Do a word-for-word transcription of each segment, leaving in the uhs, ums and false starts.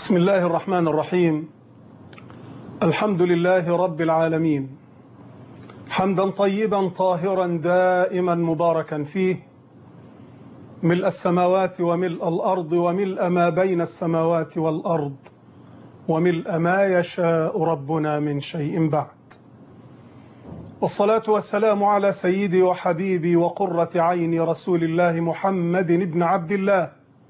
بسم الله الرحمن الرحيم. الحمد لله رب العالمين، حمدا طيبا طاهرا دائما مباركا فيه، ملء السماوات وملء الأرض وملء ما بين السماوات والأرض وملء ما يشاء ربنا من شيء بعد. والصلاة والسلام على سيدي وحبيبي وقرة عيني رسول الله محمد بن عبد الله،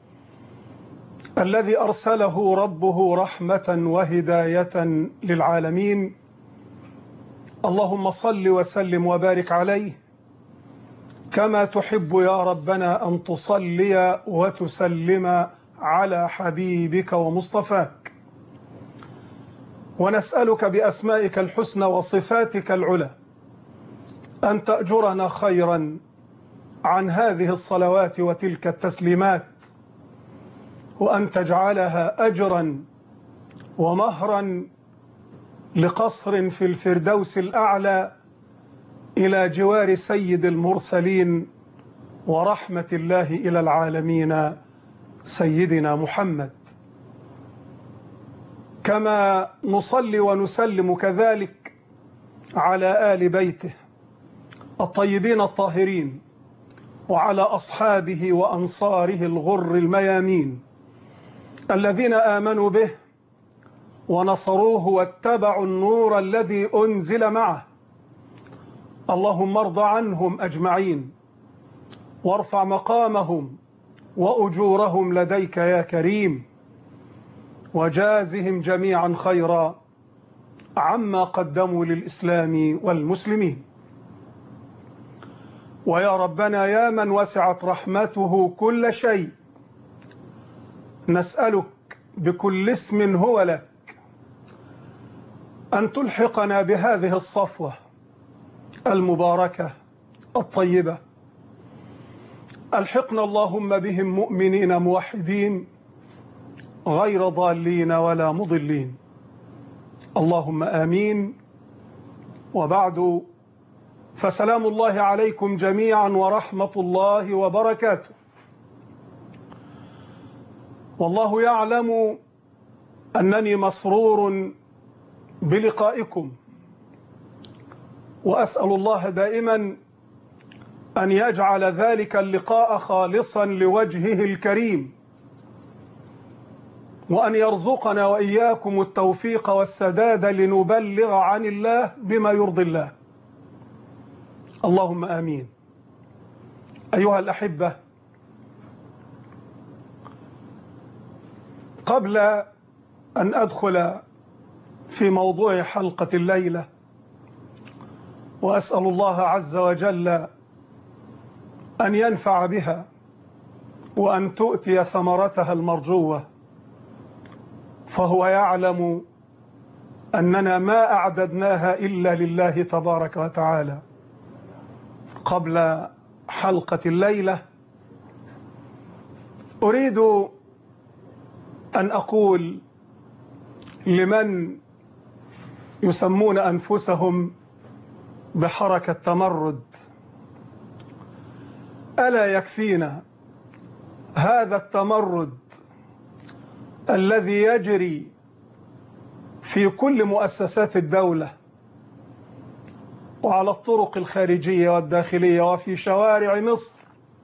الذي أرسله ربه رحمة وهداية للعالمين. اللهم صل وسلم وبارك عليه كما تحب يا ربنا أن تصلي وتسلم على حبيبك ومصطفاك، ونسألك بأسمائك الحسنى وصفاتك العلى أن تأجرنا خيرا عن هذه الصلوات وتلك التسليمات، وأن تجعلها أجرا ومهرا لقصر في الفردوس الأعلى إلى جوار سيد المرسلين ورحمة الله إلى العالمين سيدنا محمد. كما نصلي ونسلم كذلك على آل بيته الطيبين الطاهرين، وعلى أصحابه وأنصاره الغر الميامين الذين آمنوا به ونصروه واتبعوا النور الذي أنزل معه. اللهم ارض عنهم أجمعين، وارفع مقامهم وأجورهم لديك يا كريم، وجازهم جميعا خيرا عما قدموا للإسلام والمسلمين. ويا ربنا يا من وسعت رحمته كل شيء، نسألك بكل اسم هو لك أن تلحقنا بهذه الصفوة المباركة الطيبة. ألحقنا اللهم بهم مؤمنين موحدين غير ضالين ولا مضلين، اللهم آمين. وبعد، فسلام الله عليكم جميعا ورحمة الله وبركاته. والله يعلم أنني مسرور بلقائكم، وأسأل الله دائما أن يجعل ذلك اللقاء خالصا لوجهه الكريم، وأن يرزقنا وإياكم التوفيق والسداد لنبلغ عن الله بما يرضي الله، اللهم آمين. أيها الأحبة، قبل أن أدخل في موضوع حلقة الليلة، وأسأل الله عز وجل أن ينفع بها وأن تؤتي ثمرتها المرجوة، فهو يعلم أننا ما أعددناها إلا لله تبارك وتعالى. قبل حلقة الليلة أريد أن أقول لمن يسمون أنفسهم بحركة تمرد: ألا يكفينا هذا التمرد الذي يجري في كل مؤسسات الدولة وعلى الطرق الخارجية والداخلية وفي شوارع مصر؟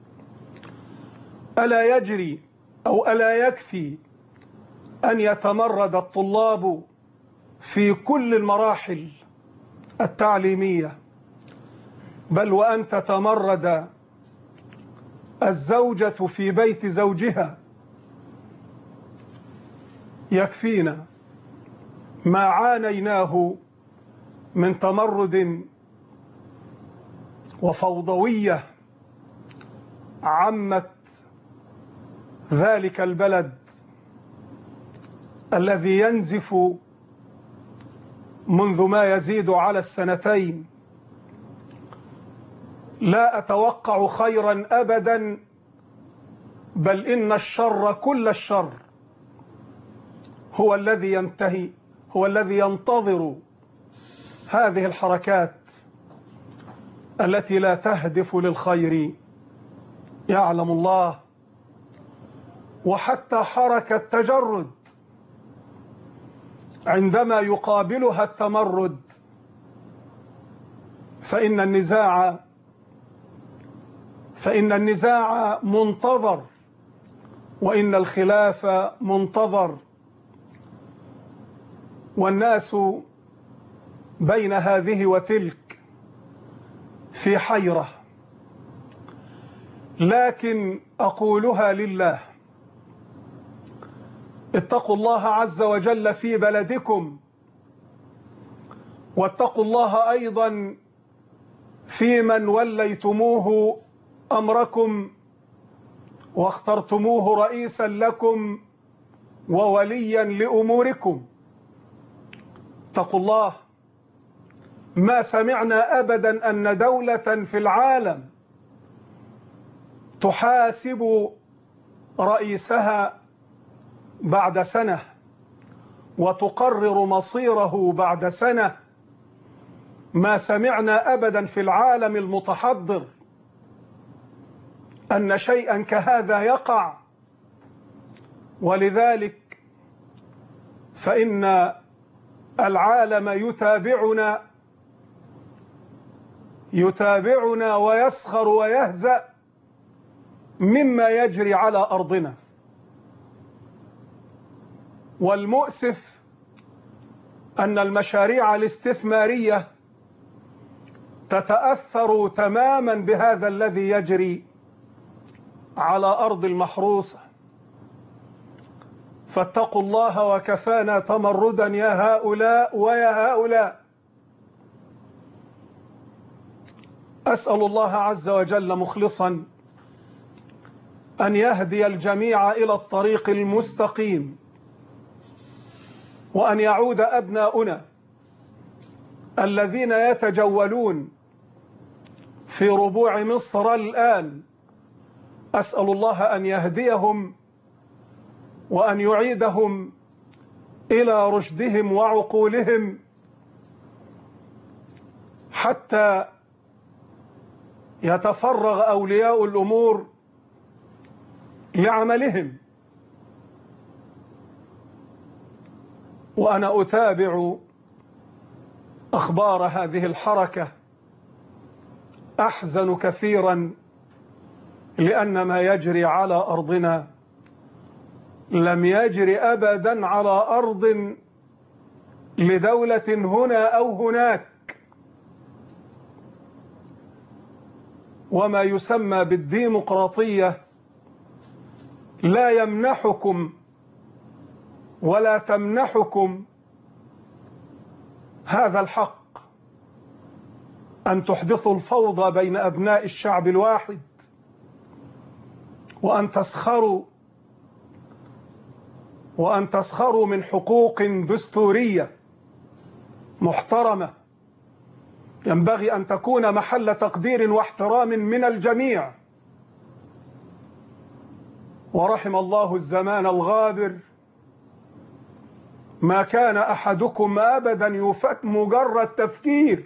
ألا يجري أو ألا يكفي أن يتمرد الطلاب في كل المراحل التعليمية، بل وأن تتمرد الزوجة في بيت زوجها؟ يكفينا ما عانيناه من تمرد وفوضوية عمت ذلك البلد الذي ينزف منذ ما يزيد على السنتين. لا أتوقع خيرا أبدا، بل إن الشر كل الشر هو الذي ينتهي، هو الذي ينتظر هذه الحركات التي لا تهدف للخير. يعلم الله. وحتى حركة تجرد عندما يقابلها التمرد، فإن النزاع فإن النزاع منتظر، وإن الخلاف منتظر، والناس بين هذه وتلك في حيرة. لكن أقولها لله: اتقوا الله عز وجل في بلدكم، واتقوا الله أيضا في من وليتموه أمركم واخترتموه رئيسا لكم ووليا لأموركم. اتقوا الله. ما سمعنا أبدا أن دولة في العالم تحاسب رئيسها بعد سنة وتقرر مصيره بعد سنة. ما سمعنا أبدا في العالم المتحضر أن شيئا كهذا يقع. ولذلك فإن العالم يتابعنا يتابعنا ويسخر ويهزأ مما يجري على أرضنا. والمؤسف أن المشاريع الاستثمارية تتأثر تماما بهذا الذي يجري على أرض المحروسة. فاتقوا الله وكفانا تمردا يا هؤلاء ويا هؤلاء. أسأل الله عز وجل مخلصا أن يهدي الجميع إلى الطريق المستقيم، وأن يعود أبناؤنا الذين يتجولون في ربوع مصر الآن، أسأل الله أن يهديهم وأن يعيدهم إلى رشدهم وعقولهم، حتى يتفرغ أولياء الأمور لعملهم. وأنا أتابع أخبار هذه الحركة، أحزن كثيرا، لأن ما يجري على أرضنا لم يجري أبدا على أرض لدولة هنا أو هناك. وما يسمى بالديمقراطية لا يمنحكم ولا تمنحكم هذا الحق أن تحدثوا الفوضى بين أبناء الشعب الواحد، وأن تسخروا وأن تسخروا من حقوق دستورية محترمة ينبغي أن تكون محل تقدير واحترام من الجميع. ورحم الله الزمان الغابر، ما كان أحدكم أبدا يفت مجرد تفكير.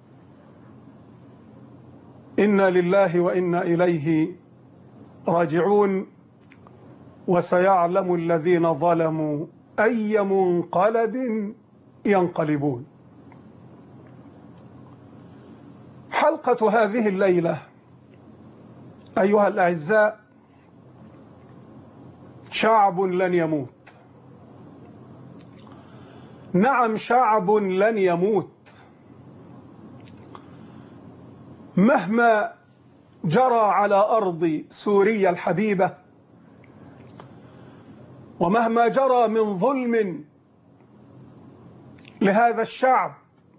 إنا لله وإنا إليه راجعون. وسيعلم الذين ظلموا أي منقلب ينقلبون. حلقة هذه الليلة أيها الأعزاء: شعب لن يموت. نعم، شعب لن يموت مهما جرى على أرض سوريا الحبيبة، ومهما جرى من ظلم لهذا الشعب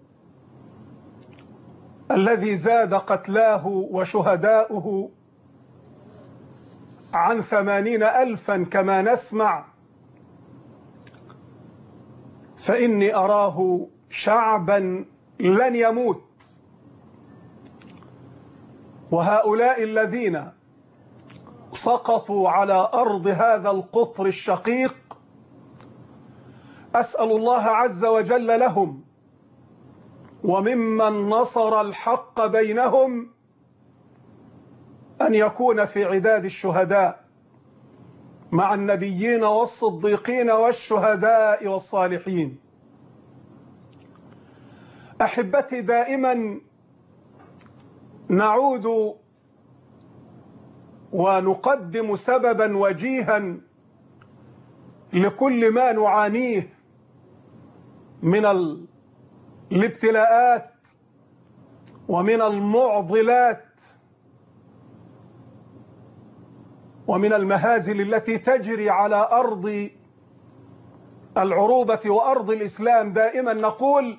الذي زاد قتلاه وشهداؤه عن ثمانين ألفا كما نسمع، فإني أراه شعبا لن يموت. وهؤلاء الذين سقطوا على أرض هذا القطر الشقيق أسأل الله عز وجل لهم وممن نصر الحق بينهم أن يكون في عداد الشهداء مع النبيين والصديقين والشهداء والصالحين. أحبتي، دائما نعود ونقدم سببا وجيها لكل ما نعانيه من الابتلاءات ومن المعضلات ومن المهازل التي تجري على أرض العروبة وأرض الإسلام. دائما نقول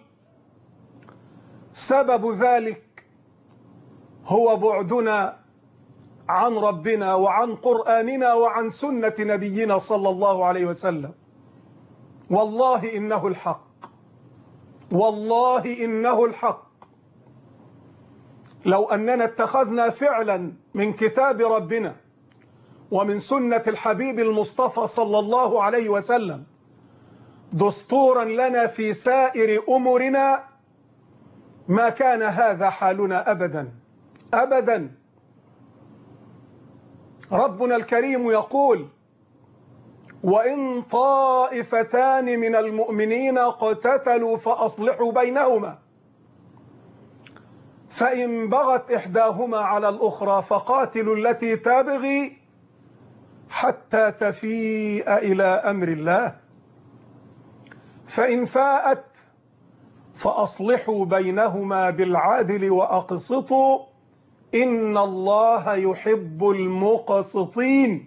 سبب ذلك هو بعدنا عن ربنا وعن قرآننا وعن سنة نبينا صلى الله عليه وسلم. والله إنه الحق، والله إنه الحق. لو أننا اتخذنا فعلا من كتاب ربنا ومن سنة الحبيب المصطفى صلى الله عليه وسلم دستورا لنا في سائر أمورنا ما كان هذا حالنا أبدا أبدا. ربنا الكريم يقول: وإن طائفتان من المؤمنين اقتتلوا فأصلحوا بينهما فإن بغت إحداهما على الأخرى فقاتلوا التي تبغي حتى تفيء إلى أمر الله فإن فاءت فأصلحوا بينهما بالعدل وأقسطوا إن الله يحب المقسطين.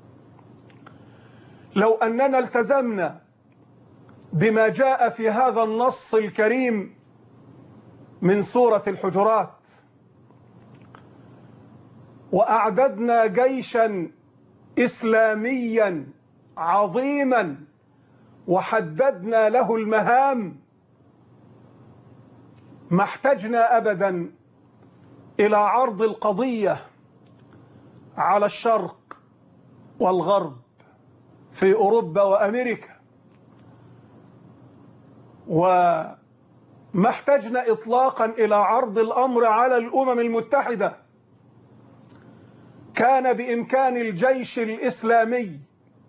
لو أننا التزمنا بما جاء في هذا النص الكريم من سورة الحجرات وأعددنا جيشا إسلاميا عظيما وحددنا له المهام، ما احتجنا أبدا إلى عرض القضية على الشرق والغرب في أوروبا وأمريكا، وما احتجنا إطلاقا إلى عرض الأمر على الأمم المتحدة. كان بإمكان الجيش الإسلامي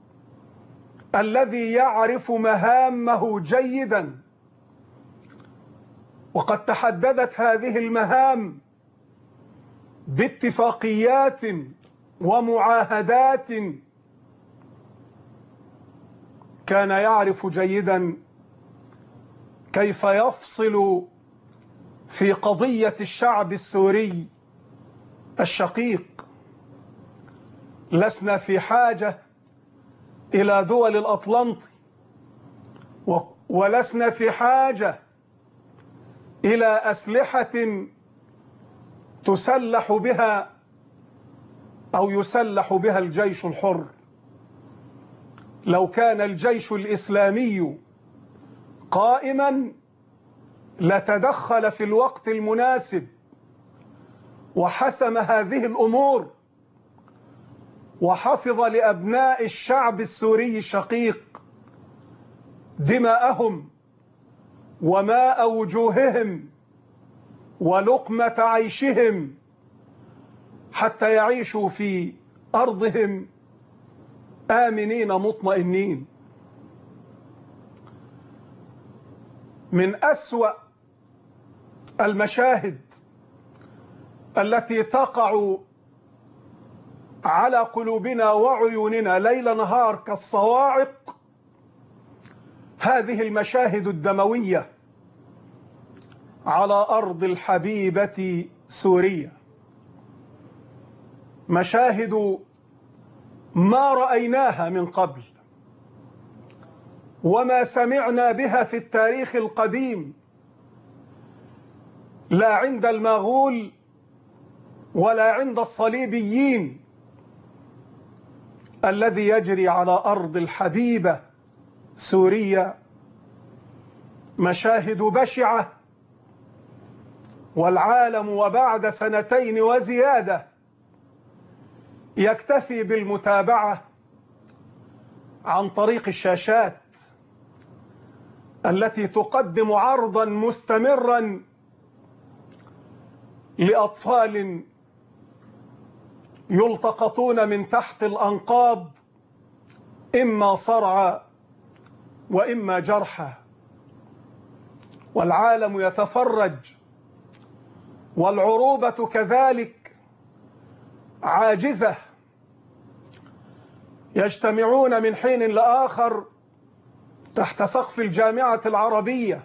الذي يعرف مهامه جيدا، وقد تحددت هذه المهام باتفاقيات ومعاهدات، كان يعرف جيدا كيف يفصل في قضية الشعب السوري الشقيق. لسنا في حاجة إلى دول الأطلنطي، ولسنا في حاجة إلى أسلحة تسلح بها أو يسلح بها الجيش الحر. لو كان الجيش الإسلامي قائما لتدخل في الوقت المناسب وحسم هذه الأمور وحفظ لأبناء الشعب السوري الشقيق دماءهم وماء وجوههم ولقمة عيشهم حتى يعيشوا في أرضهم آمنين مطمئنين. من أسوأ المشاهد التي تقع على قلوبنا وعيوننا ليل نهار كالصواعق هذه المشاهد الدموية على أرض الحبيبة سوريا، مشاهد ما رأيناها من قبل وما سمعنا بها في التاريخ القديم، لا عند المغول ولا عند الصليبيين، الذي يجري على أرض الحبيبة سوريا مشاهد بشعة. والعالم وبعد سنتين وزيادة يكتفي بالمتابعة عن طريق الشاشات التي تقدم عرضا مستمرا لأطفال يلتقطون من تحت الأنقاض إما صرعى وإما جرحى. والعالم يتفرج، والعروبة كذلك عاجزة، يجتمعون من حين لآخر تحت سقف الجامعة العربية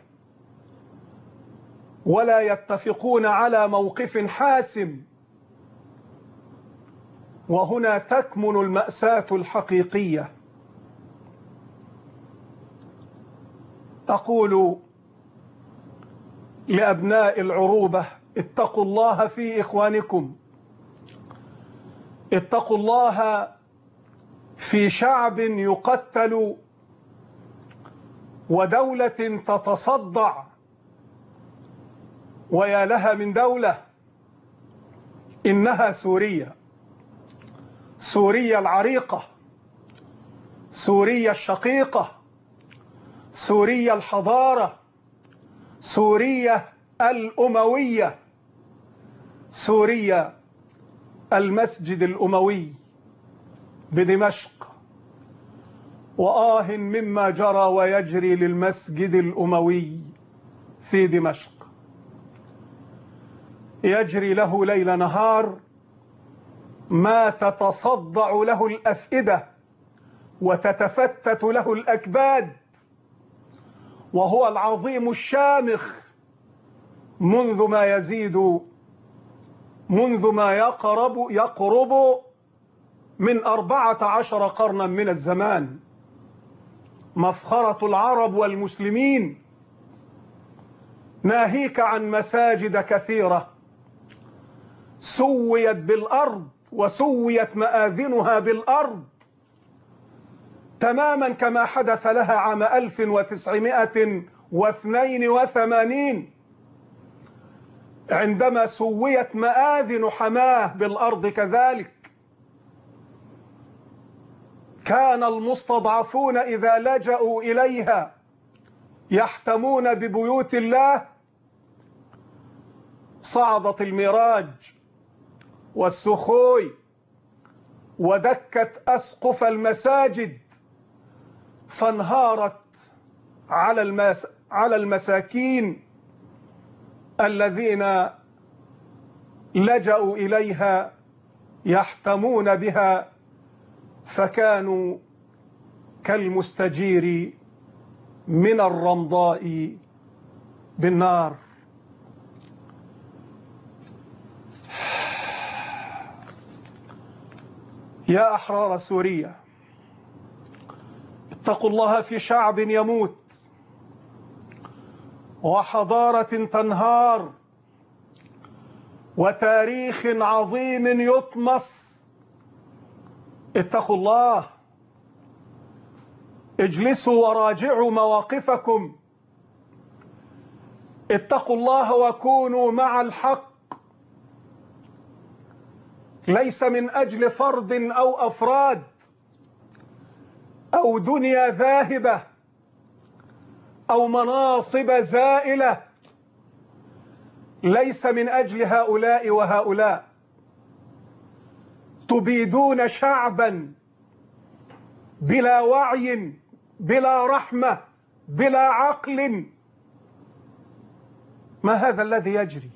ولا يتفقون على موقف حاسم. وهنا تكمن المأساة الحقيقية. أقول لأبناء العروبة: اتقوا الله في إخوانكم، اتقوا الله في شعب يقتل ودولة تتصدع، ويا لها من دولة، إنها سوريا، سوريا العريقة، سوريا الشقيقة، سوريا الحضارة، سوريا الأموية، سوريا المسجد الأموي بدمشق. وآه مما جرى ويجري للمسجد الأموي في دمشق، يجري له ليل نهار ما تتصدع له الأفئدة وتتفتت له الأكباد، وهو العظيم الشامخ منذ ما يزيد منذ ما يقرب يقرب من أربعة عشر قرنا من الزمان، مفخرة العرب والمسلمين، ناهيك عن مساجد كثيرة سويت بالأرض وسويت مآذنها بالأرض تماما كما حدث لها عام ألف وتسعمائة واثنين وثمانين عندما سويت مآذن حماه بالأرض. كذلك كان المستضعفون إذا لجأوا إليها يحتمون ببيوت الله. صعدت الميراج والسخوي ودكت أسقف المساجد، فانهارت على المس... على المساكين الذين لجأوا إليها يحتمون بها، فكانوا كالمستجير من الرمضاء بالنار. يا أحرار سوريا، اتقوا الله في شعب يموت وحضارة تنهار وتاريخ عظيم يطمس. اتقوا الله، اجلسوا وراجعوا مواقفكم، اتقوا الله وكونوا مع الحق، ليس من أجل فرد أو أفراد أو دنيا ذاهبة أو مناصب زائلة، ليس من أجل هؤلاء وهؤلاء. تبيدون شعبا بلا وعي، بلا رحمة، بلا عقل. ما هذا الذي يجري؟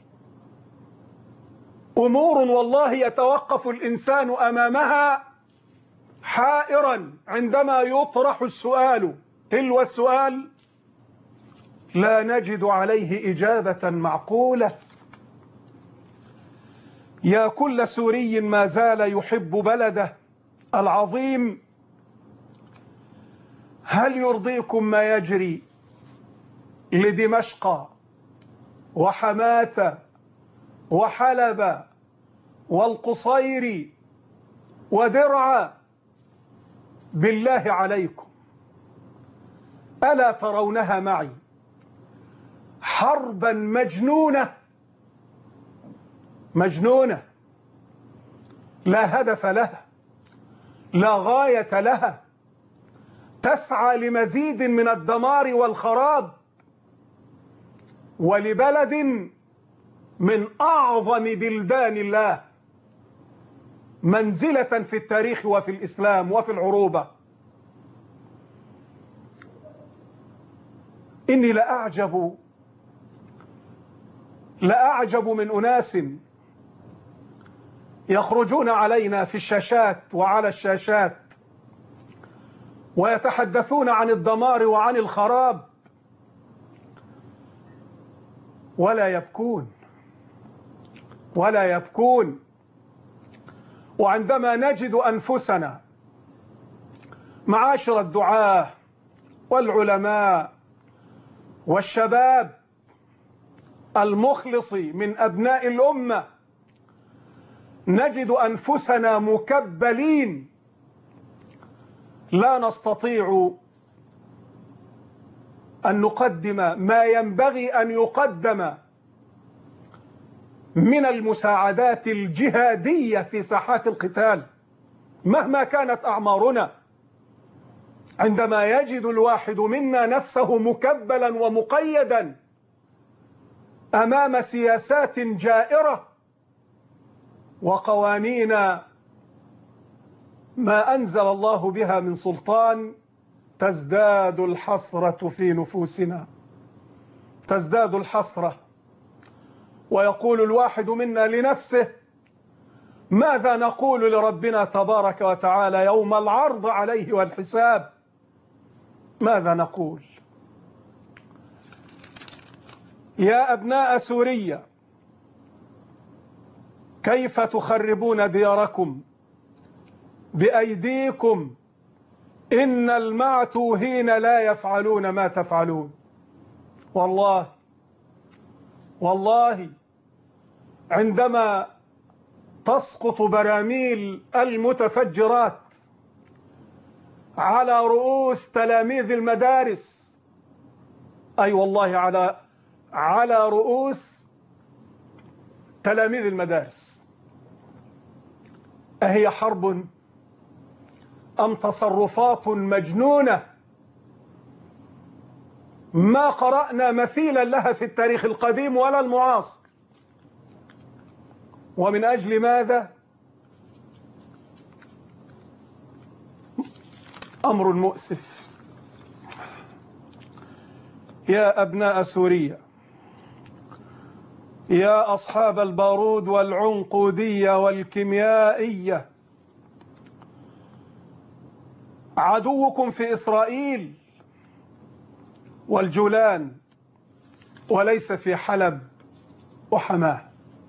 أمور والله يتوقف الإنسان أمامها حائرا عندما يطرح السؤال تلو السؤال لا نجد عليه إجابة معقولة. يا كل سوري ما زال يحب بلده العظيم، هل يرضيكم ما يجري لدمشق وحماة وحلب والقصير ودرعا؟ بالله عليكم، ألا ترونها معي حربا مجنونة مجنونة لا هدف لها، لا غاية لها، تسعى لمزيد من الدمار والخراب، ولبلد من أعظم بلدان الله منزلة في التاريخ وفي الإسلام وفي العروبة. إني لأعجب لأعجب من أناس يخرجون علينا في الشاشات وعلى الشاشات ويتحدثون عن الدمار وعن الخراب ولا يبكون ولا يبكون. وعندما نجد أنفسنا معاشر الدعاة والعلماء والشباب المخلص من أبناء الأمة نجد أنفسنا مكبلين لا نستطيع أن نقدم ما ينبغي أن يقدم من المساعدات الجهادية في ساحات القتال مهما كانت أعمارنا. عندما يجد الواحد منا نفسه مكبلا ومقيدا أمام سياسات جائرة وقوانين ما أنزل الله بها من سلطان، تزداد الحسرة في نفوسنا، تزداد الحسرة، ويقول الواحد منا لنفسه: ماذا نقول لربنا تبارك وتعالى يوم العرض عليه والحساب؟ ماذا نقول؟ يا أبناء سوريا، كيف تخربون دياركم بأيديكم؟ إن المعتوهين لا يفعلون ما تفعلون. والله والله عندما تسقط براميل المتفجرات على رؤوس تلاميذ المدارس، أي والله على على رؤوس تلاميذ المدارس، أهي حرب أم تصرفات مجنونة ما قرأنا مثيلا لها في التاريخ القديم ولا المعاصر؟ ومن أجل ماذا؟ أمر مؤسف. يا أبناء سوريا، يا أصحاب البارود والعنقودية والكيميائية، عدوكم في إسرائيل والجولان وليس في حلب وحماه.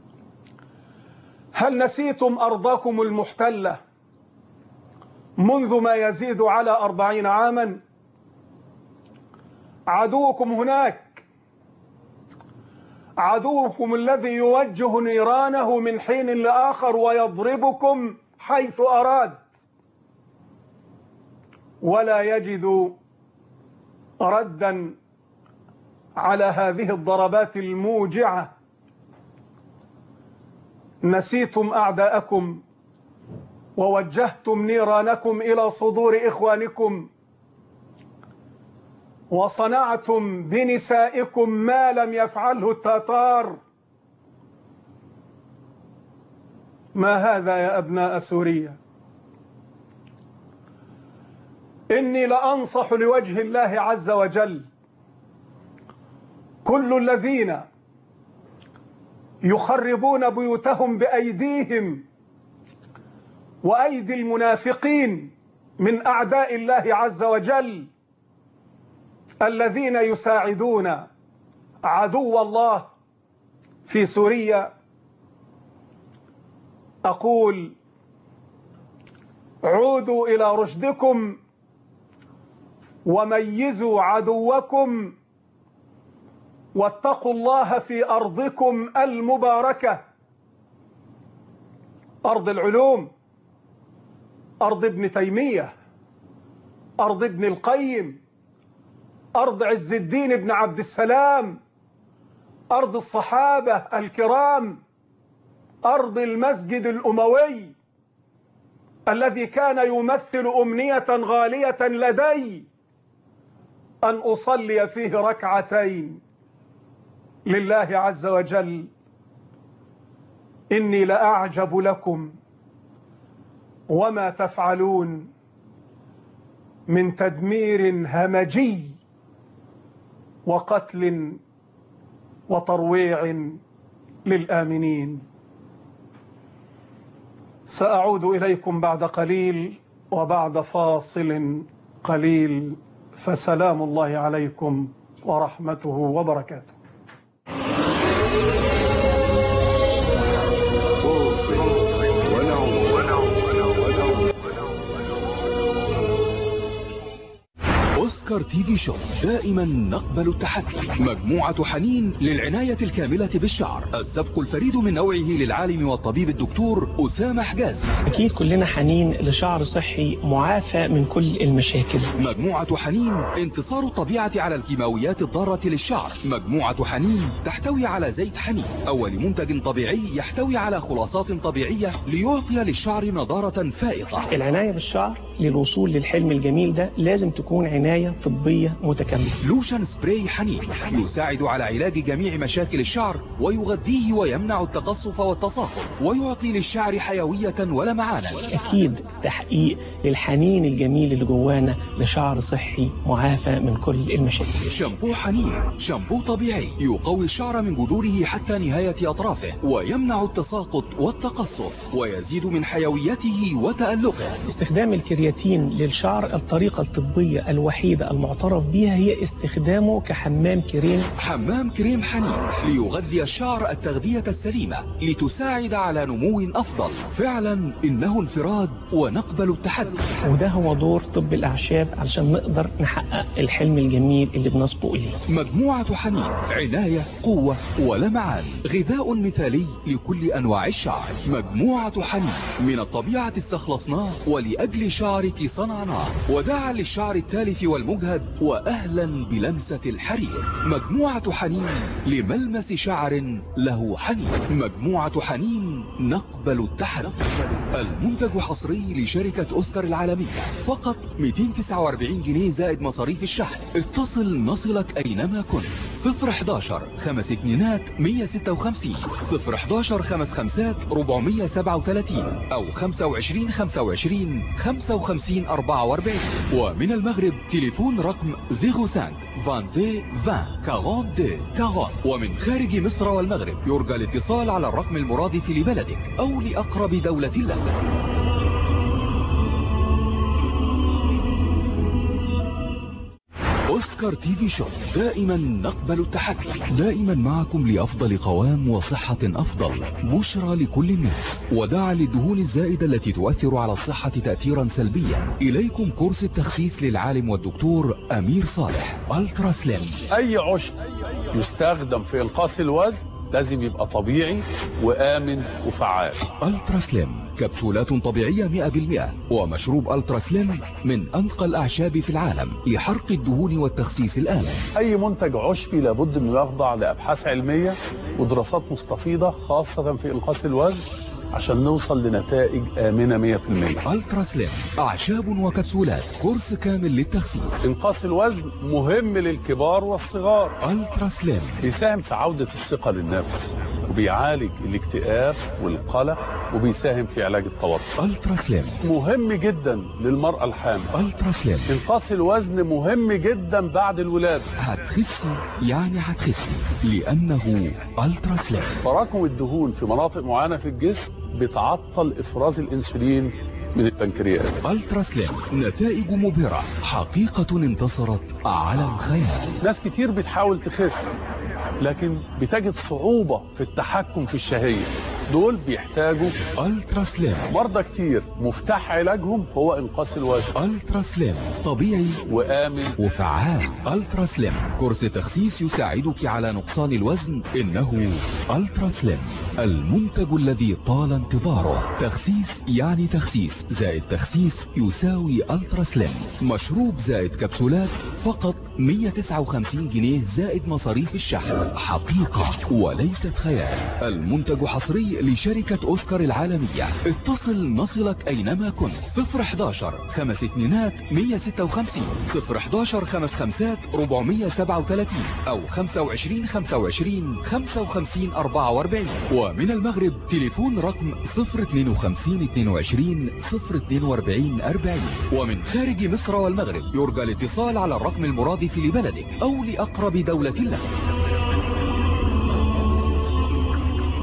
هل نسيتم أرضكم المحتلة منذ ما يزيد على أربعين عاما؟ عدوكم هناك، عدوكم الذي يوجه نيرانه من حين لآخر ويضربكم حيث أراد ولا يجد ردا على هذه الضربات الموجعة. نسيتم أعداءكم ووجهتم نيرانكم إلى صدور إخوانكم وصنعتم بنسائكم ما لم يفعله التتار. ما هذا يا أبناء سوريا؟ إني لأنصح لوجه الله عز وجل كل الذين يخربون بيوتهم بأيديهم وأيدي المنافقين من أعداء الله عز وجل الذين يساعدون عدو الله في سوريا، أقول: عودوا إلى رشدكم وميزوا عدوكم واتقوا الله في أرضكم المباركة، أرض العلوم، أرض ابن تيمية، أرض ابن القيم، أرض عز الدين بن عبد السلام، أرض الصحابة الكرام، أرض المسجد الأموي الذي كان يمثل أمنية غالية لدي أن أصلي فيه ركعتين لله عز وجل. إني لأعجب لكم وما تفعلون من تدمير همجي وقتل وترويع للآمنين. سأعود إليكم بعد قليل وبعد فاصل قليل، فسلام الله عليكم ورحمته وبركاته. أوسكار تي في شو، دائما نقبل التحدي. مجموعة حنين للعناية الكاملة بالشعر، السبق الفريد من نوعه للعالم والطبيب الدكتور أسامة حجازي. أكيد كلنا حنين لشعر صحي معافى من كل المشاكل. مجموعة حنين انتصار الطبيعة على الكيماويات الضارة للشعر. مجموعة حنين تحتوي على زيت حنين، أول منتج طبيعي يحتوي على خلاصات طبيعية ليعطي للشعر نضارة فائقة. العناية بالشعر للوصول للحلم الجميل ده لازم تكون عناية طبية متكاملة. لوشن سبراي حنين يساعد على علاج جميع مشاكل الشعر ويغذيه ويمنع التقصف والتساقط ويعطي للشعر حيوية ولمعانا. أكيد تحقيق للحنين الجميل اللي جوانا لشعر صحي معافى من كل المشاكل. شامبو حنين، شامبو طبيعي يقوي الشعر من جذوره حتى نهاية أطرافه ويمنع التساقط والتقصف ويزيد من حيويته وتألقه. استخدام الكرياتين للشعر الطريقة الطبية الوحيدة المعترف بها هي استخدامه كحمام كريم. حمام كريم حنين ليغذي الشعر التغذية السليمة لتساعد على نمو أفضل. فعلا إنه انفراد ونقبل التحدي، وده هو دور طب الأعشاب علشان نقدر نحقق الحلم الجميل اللي بنسبق إليه. مجموعة حنين، عناية، قوة ولمعان، غذاء مثالي لكل أنواع الشعر. مجموعة حنين من الطبيعة استخلصناه ولأجل شعرك صنعناه، وداعا للشعر التالف والمجهد وأهلا بلمسة الحرير. مجموعة حنين لملمس شعر له حنين. مجموعة حنين نقبل التحدي. المنتج حصري لشركة أوسكار العالمية، فقط مئتين وتسعة وأربعين جنيه زائد مصاريف الشحن. اتصل نصلك أينما كنت. صفر احداشر خمس اتنينات مية ستة وخمسين، صفر احداشر خمس خمسات أربعمية سبعة وتلاتين، أو خمسة وعشرين خمسة وعشرين خمسة وخمسين أربعة وأربعين. ومن المغرب تليفون رقم صفر خمسة اثنين اثنين عشرين أربعة وأربعين. ومن خارج مصر والمغرب يرجى الاتصال على الرقم المرادف لبلدك أو لأقرب دولة لك. أوسكار تي في شو، دائما نقبل التحدي. دائما معكم لأفضل قوام وصحة أفضل. بشرى لكل الناس، وداعا للدهون الزائدة التي تؤثر على الصحة تأثيرا سلبيا. إليكم كورس التخسيس للعالم والدكتور أمير صالح. ألترا سليم. أي عشب يستخدم في إنقاص الوزن لازم يبقى طبيعي وآمن وفعال. ألترا سليم كبسولات طبيعية مئة بالمئة، ومشروب ألترا سليم من أنقى الأعشاب في العالم لحرق الدهون والتخسيس الآمن. أي منتج عشبي لابد أنه يخضع لأبحاث علمية ودراسات مستفيضة خاصة في إنقاص الوزن عشان نوصل لنتائج آمنة مئة بالمئة. ألترا سليم أعشاب وكبسولات، كورس كامل للتخسيس. إنقاص الوزن مهم للكبار والصغار. ألترا سليم بيساهم في عودة الثقة للنفس، وبيعالج الاكتئاب والقلق، وبيساهم في علاج التوتر. ألترا سليم مهم جدا للمرأة الحامل. ألترا سليم إنقاص الوزن مهم جدا بعد الولادة. هتخسي يعني هتخسي لأنه ألترا سليم. تراكم الدهون في مناطق معينة في الجسم بتعطل إفراز الأنسولين من البنكرياس. ألترا سليم نتائج مبهرة، حقيقة انتصرت على الخيال. ناس كتير بتحاول تخس لكن بتجد صعوبة في التحكم في الشهية. دول بيحتاجوا ألترا سليم. مرضى كتير مفتاح علاجهم هو إنقاص الوزن. ألترا سليم طبيعي وآمن وفعال. ألترا سليم كورس تخسيس يساعدك على نقصان الوزن. إنه ألترا سليم المنتج الذي طال انتظاره. تخسيس يعني تخسيس زائد تخسيس يساوي ألترا سليم. مشروب زائد كبسولات فقط مئة وتسعة وخمسين جنيه زائد مصاريف الشحن. حقيقة وليست خيال. المنتج حصري لشركة أوسكار العالمية. اتصل نصلك أينما كنت. صفر احداشر خمس اتنينات مية ستة وخمسين، صفر احداشر خمس خمسات أربعمية سبعة وتلاتين، أو خمسة وعشرين خمسة وعشرين خمسة وخمسين أربعة وأربعين. ومن المغرب تليفون رقم صفر اتنين وخمسين اتنين وعشرين صفر اتنين وأربعين أربعين. ومن خارج مصر والمغرب يرجى الاتصال على الرقم المرادف لبلدك أو لأقرب دولة لك.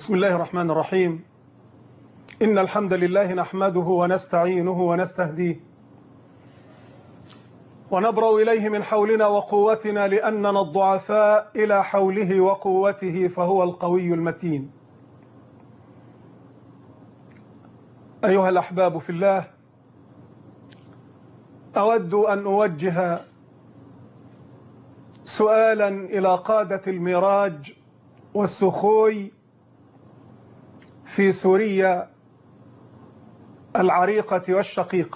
بسم الله الرحمن الرحيم. إن الحمد لله نحمده ونستعينه ونستهديه ونبرأ إليه من حولنا وقوتنا لأننا الضعفاء إلى حوله وقوته فهو القوي المتين. أيها الأحباب في الله، أود أن أوجه سؤالا إلى قادة الميراج والسخوي في سوريا العريقة والشقيقة.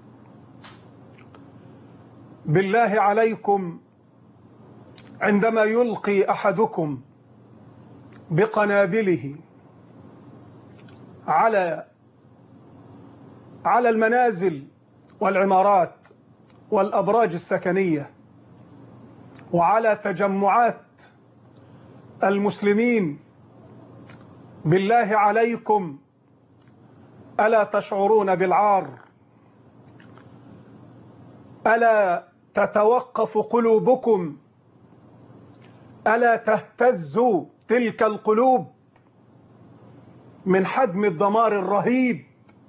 بالله عليكم، عندما يلقي أحدكم بقنابله على على المنازل والعمارات والأبراج السكنية وعلى تجمعات المسلمين، بالله عليكم ألا تشعرون بالعار؟ ألا تتوقف قلوبكم؟ ألا تهتز تلك القلوب من حجم الدمار الرهيب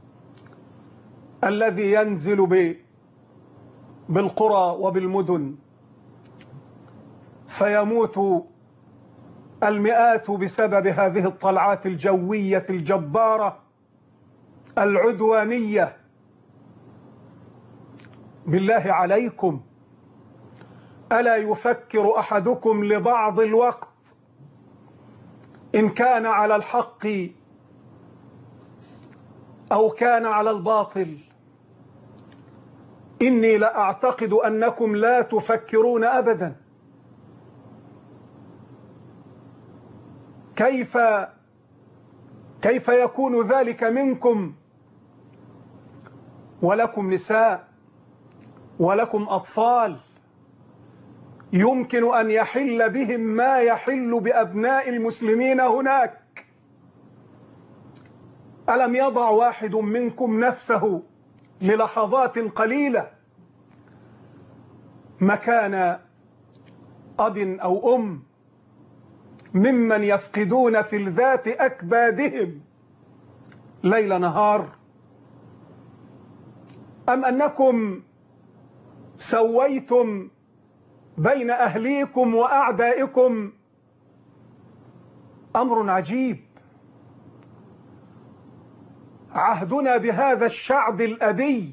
الذي ينزل بالقرى وبالمدن، فيموت المئات بسبب هذه الطلعات الجوية الجبارة العدوانية؟ بالله عليكم، ألا يفكر أحدكم لبعض الوقت إن كان على الحق أو كان على الباطل؟ إني لأعتقد أنكم لا تفكرون أبدا. كيف كيف يكون ذلك منكم ولكم نساء ولكم أطفال يمكن أن يحل بهم ما يحل بأبناء المسلمين هناك؟ ألم يضع واحد منكم نفسه للحظات قليلة مكان أب أو أم ممن يفقدون في الذات أكبادهم ليل نهار؟ أم أنكم سويتم بين أهليكم وأعدائكم؟ أمر عجيب. عهدنا بهذا الشعب الأبي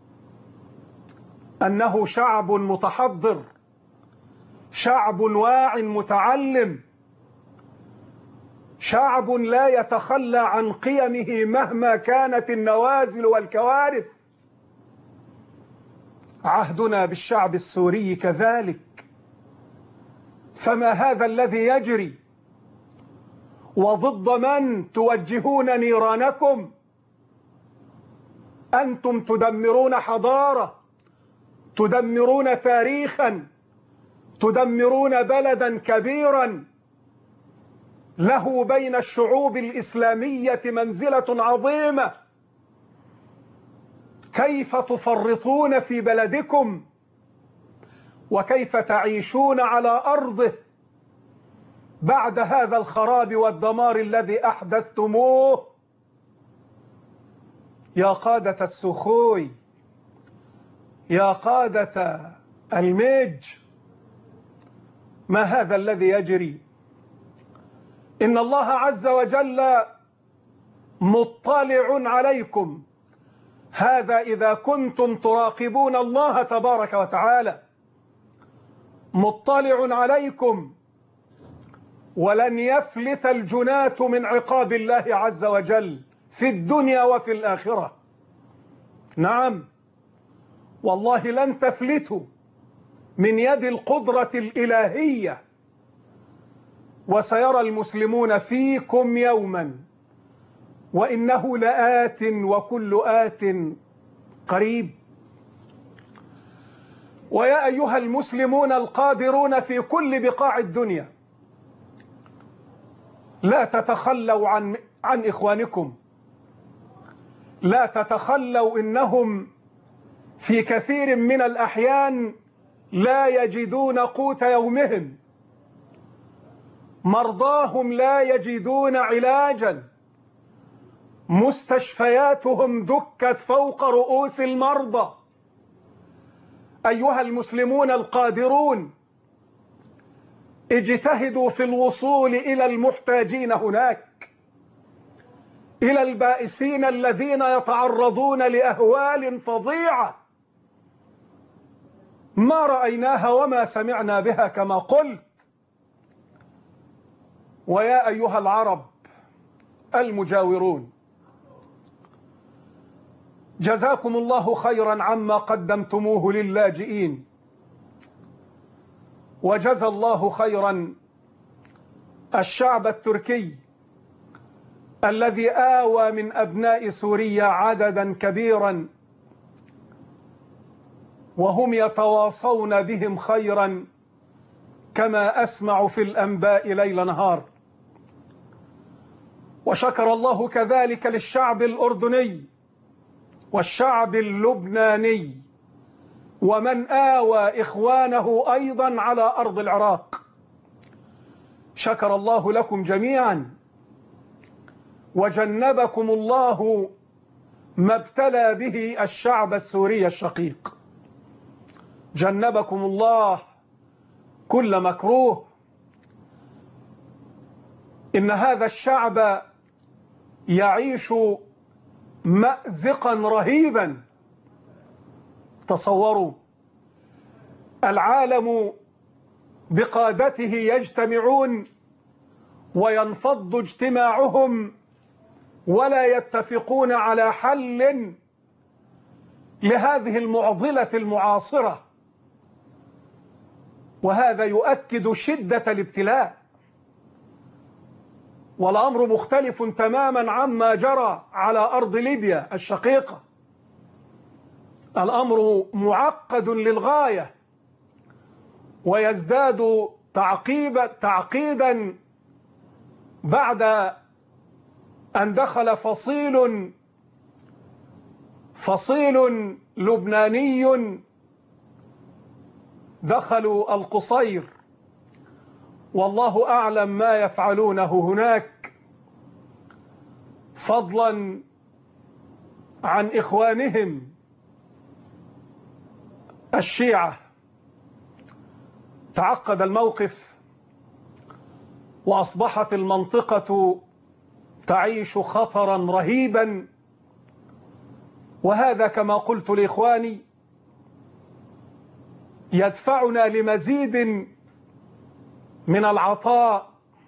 أنه شعب متحضر، شعب واع متعلم، شعب لا يتخلى عن قيمه مهما كانت النوازل والكوارث. عهدنا بالشعب السوري كذلك. فما هذا الذي يجري؟ وضد من توجهون نيرانكم؟ أنتم تدمرون حضارة، تدمرون تاريخا، تدمرون بلدا كبيرا له بين الشعوب الإسلامية منزلة عظيمة. كيف تفرطون في بلدكم؟ وكيف تعيشون على أرضه بعد هذا الخراب والدمار الذي أحدثتموه؟ يا قادة السخوي، يا قادة الميج، ما هذا الذي يجري؟ إن الله عز وجل مطلع عليكم، هذا إذا كنتم تراقبون الله تبارك وتعالى، مطلع عليكم، ولن يفلت الجنات من عقاب الله عز وجل في الدنيا وفي الآخرة. نعم والله لن تفلتوا من يد القدرة الإلهية، وسيرى المسلمون فيكم يوما وإنه لآت وكل آت قريب. ويا أيها المسلمون القادرون في كل بقاع الدنيا، لا تتخلوا عن عن إخوانكم، لا تتخلوا، إنهم في كثير من الأحيان لا يجدون قوت يومهم، مرضاهم لا يجدون علاجا، مستشفياتهم دكت فوق رؤوس المرضى. أيها المسلمون القادرون، اجتهدوا في الوصول إلى المحتاجين هناك، إلى البائسين الذين يتعرضون لأهوال فظيعة ما رأيناها وما سمعنا بها كما قلت. ويا أيها العرب المجاورون، جزاكم الله خيرا عما قدمتموه للاجئين، وجزى الله خيرا الشعب التركي الذي آوى من أبناء سوريا عددا كبيرا، وهم يتواصون بهم خيرا كما أسمع في الأنباء ليل نهار. وشكر الله كذلك للشعب الأردني والشعب اللبناني ومن آوى إخوانه أيضا على أرض العراق. شكر الله لكم جميعا، وجنبكم الله ما ابتلى به الشعب السوري الشقيق. جنبكم الله كل مكروه. إن هذا الشعب يعيش مأزقا رهيبا. تصوروا، العالم بقادته يجتمعون وينفض اجتماعهم ولا يتفقون على حل لهذه المعضلة المعاصرة، وهذا يؤكد شدة الابتلاء. والأمر مختلف تماما عما جرى على أرض ليبيا الشقيقة. الأمر معقد للغاية، ويزداد تعقيب تعقيدا بعد أن دخل فصيل فصيل لبناني، دخلوا القصير، والله أعلم ما يفعلونه هناك، فضلا عن إخوانهم الشيعة. تعقد الموقف وأصبحت المنطقة تعيش خطرا رهيبا، وهذا كما قلت لإخواني يدفعنا لمزيد من العطاء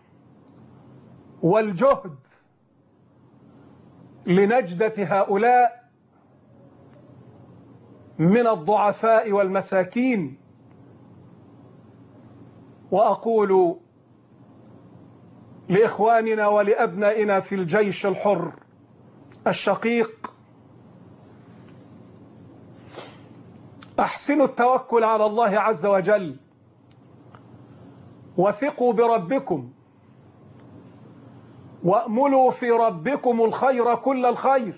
والجهد لنجدة هؤلاء من الضعفاء والمساكين. وأقول لإخواننا ولأبنائنا في الجيش الحر الشقيق: أحسنوا التوكل على الله عز وجل، وثقوا بربكم، وأملوا في ربكم الخير كل الخير،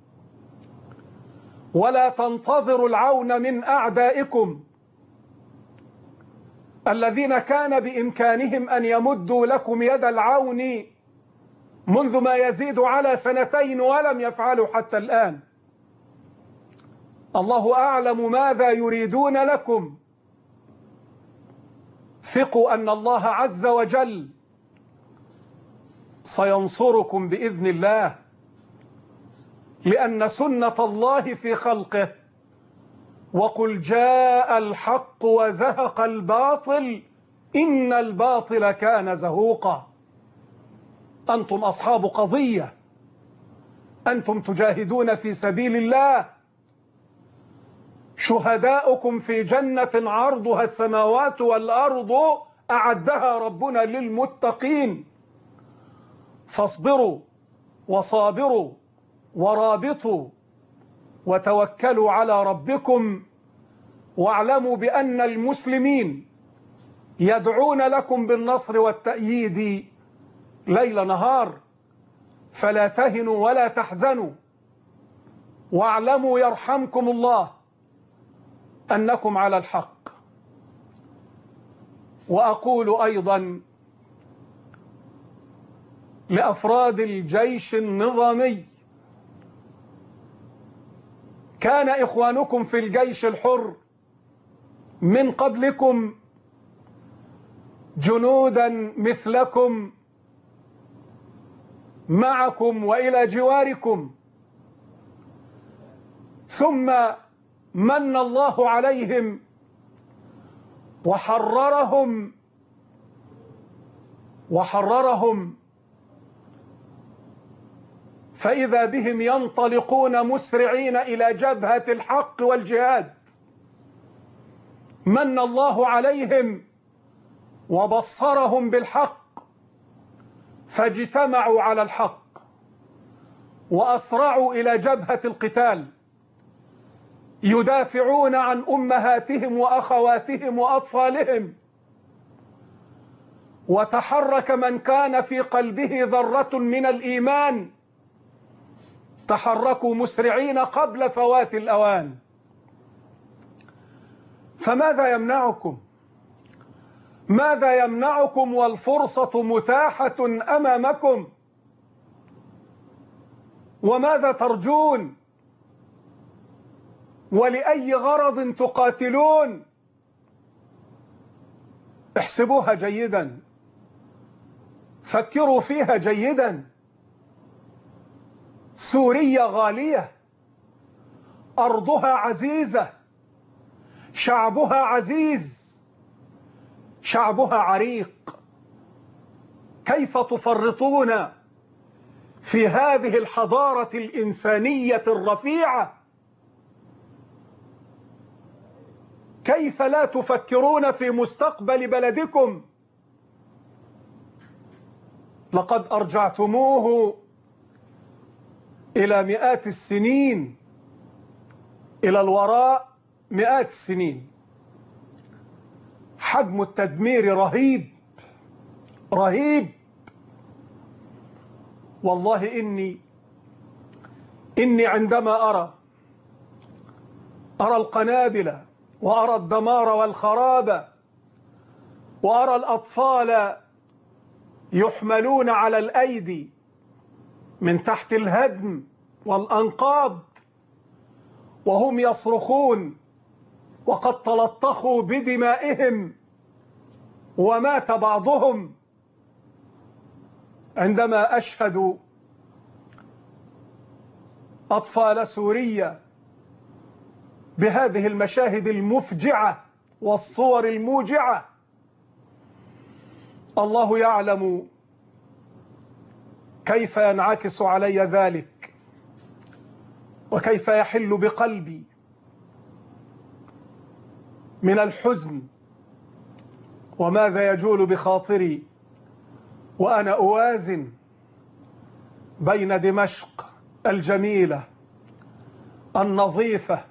ولا تنتظروا العون من أعدائكم الذين كان بإمكانهم أن يمدوا لكم يد العون منذ ما يزيد على سنتين ولم يفعلوا حتى الآن. الله أعلم ماذا يريدون لكم. ثقوا أن الله عز وجل سينصركم بإذن الله، لأن سنة الله في خلقه: وقل جاء الحق وزهق الباطل إن الباطل كان زهوقا. أنتم أصحاب قضية، أنتم تجاهدون في سبيل الله، شهداؤكم في جنة عرضها السماوات والأرض أعدها ربنا للمتقين. فاصبروا وصابروا ورابطوا وتوكلوا على ربكم، واعلموا بأن المسلمين يدعون لكم بالنصر والتأييد ليل نهار، فلا تهنوا ولا تحزنوا، واعلموا يرحمكم الله أنكم على الحق. وأقول أيضا لأفراد الجيش النظامي. كان إخوانكم في الجيش الحر من قبلكم جنودا مثلكم معكم وإلى جواركم، ثم من الله عليهم وحررهم وحررهم فإذا بهم ينطلقون مسرعين إلى جبهة الحق والجهاد. من الله عليهم وبصرهم بالحق فاجتمعوا على الحق وأسرعوا إلى جبهة القتال، يدافعون عن أمهاتهم وأخواتهم وأطفالهم. وتحرك من كان في قلبه ذرة من الإيمان، تحركوا مسرعين قبل فوات الأوان. فماذا يمنعكم؟ ماذا يمنعكم والفرصة متاحة أمامكم؟ وماذا ترجون؟ ولأي غرض تقاتلون؟ احسبوها جيدا، فكروا فيها جيدا. سوريا غالية، أرضها عزيزة، شعبها عزيز، شعبها عريق. كيف تفرطون في هذه الحضارة الإنسانية الرفيعة؟ كيف لا تفكرون في مستقبل بلدكم؟ لقد أرجعتموه إلى مئات السنين، إلى الوراء مئات السنين. حجم التدمير رهيب رهيب. والله إني إني عندما أرى أرى القنابل وأرى الدمار والخراب وأرى الأطفال يحملون على الأيدي من تحت الهدم والأنقاض وهم يصرخون وقد تلطخوا بدمائهم ومات بعضهم، عندما أشهد أطفال سوريا بهذه المشاهد المفجعة والصور الموجعة، الله يعلم كيف ينعكس علي ذلك وكيف يحل بقلبي من الحزن، وماذا يجول بخاطري وأنا أوازن بين دمشق الجميلة النظيفة